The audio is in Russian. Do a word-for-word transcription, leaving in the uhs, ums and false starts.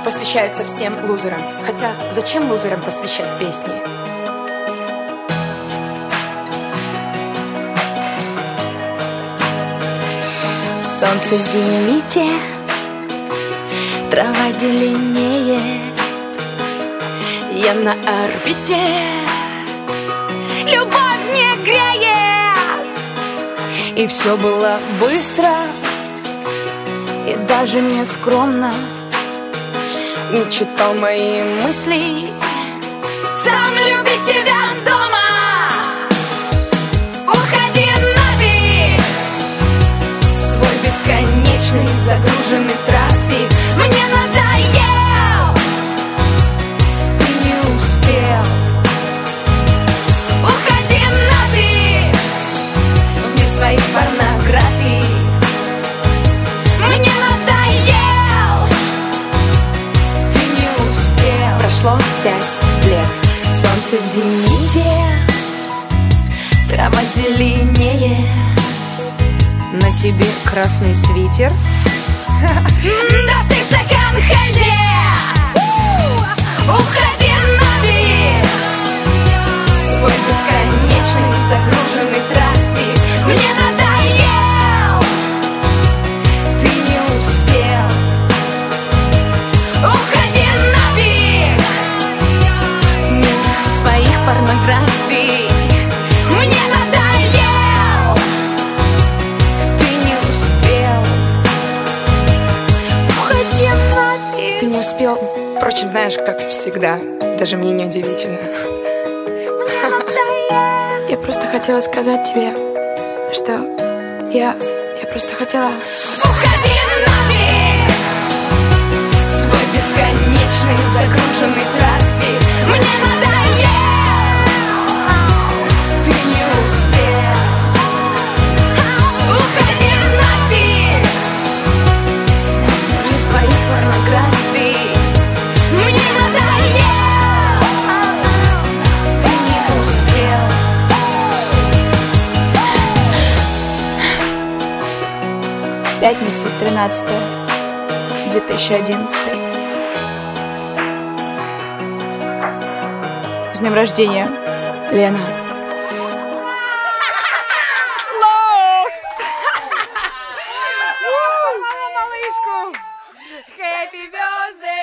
посвящается всем лузерам. Хотя, зачем лузерам посвящать песни? Солнце в зените, трава зеленее, я на орбите, любовь не греет. И все было быстро, и даже не скромно. Не читал мои мысли, сам люби себя дома. Уходи нафиг, свой бесконечный загруженный трафик мне надоел, ты не успел. Уходи нафиг, в мир своих порнографий мне надоел, ты не успел. Прошло пять лет. Солнце в зените, трава зеленее, на тебе красный свитер. да ты в секонд-хенде. Уходи нафиг, свой бесконечный загруженный трафик мне надоел, ты не успел. Уходи нафиг, мир своих порнографий мне надоел, ты не успел. Уходи нафиг. Ты не успел. Впрочем, знаешь, как всегда, даже мне не удивительно. Я просто хотела сказать тебе, что я, я просто хотела... Уходи нафиг, свой бесконечный загруженный трафик мне надоел, ты не успел. Уходи нафиг, из своих порнографий мне надоел, ты не успел. Пятница, тринадцатое, две тысячи одиннадцатый. С днем рождения, Лена. Малышку! Happy birthday!